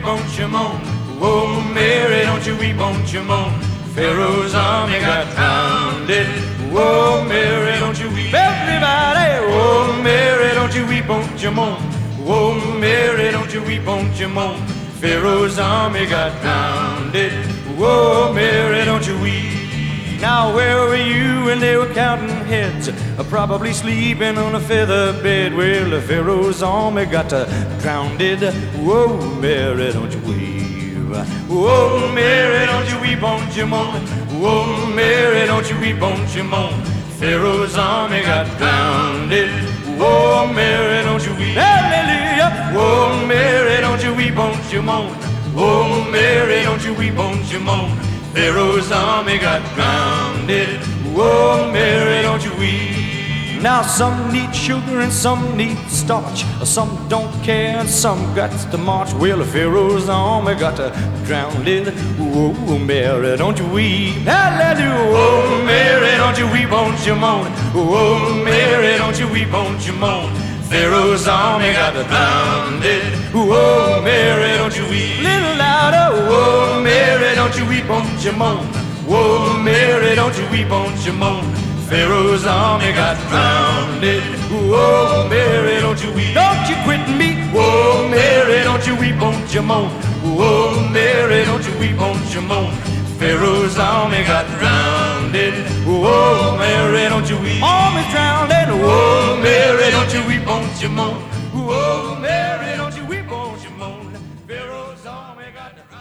won't you moan? Oh, Mary, don't you weep, won't you moan? Pharaoh's army got drowned. Oh, Mary, don't you weep. Everybody, oh, Mary, don't you weep, won't you moan? Oh, Mary, don't you weep, won't you moan? Pharaoh's army got drowned. Oh, Mary, don't you weep. Now where were you when they were counting heads? Probably sleeping on a feather bed. Well, the Pharaoh's army got drowned. Whoa, Mary, don't you weep. Whoa, Mary, don't you weep, won't you moan? Whoa, Mary, don't you weep, won't you moan? Pharaoh's army got drowned. Whoa, Mary, don't you weep. Hallelujah. Whoa, Mary, don't you weep, won't you moan? Whoa, Mary, don't you weep, won't you moan? Pharaoh's army got drowned. Whoa, Mary, don't you weep. Now some need sugar and some need starch. Some don't care and some got to march. Well, Pharaoh's army got drowned. Whoa, Mary, don't you weep. Hallelujah. Whoa, Mary, don't you weep, won't you moan? Whoa, Mary, don't you weep, won't you moan? Pharaoh's army got drowned. Whoa, Mary, don't you weep. Little louder. Whoa, Mary, don't you weep, won't you moan? Whoa, Mary, don't you weep, won't you moan? Pharaoh's army got drowned. Whoa, Mary, don't you weep. Don't you quit me. Whoa, Mary, don't you weep, won't you moan? Whoa, Mary, don't you weep, won't you moan? Pharaoh's army got drowned. Whoa, Mary, don't you weep. Army's drowned. Whoa, Mary, don't you weep, won't you moan? Whoa, Mary, don't you weep, won't you moan? Pharaoh's army got drowned.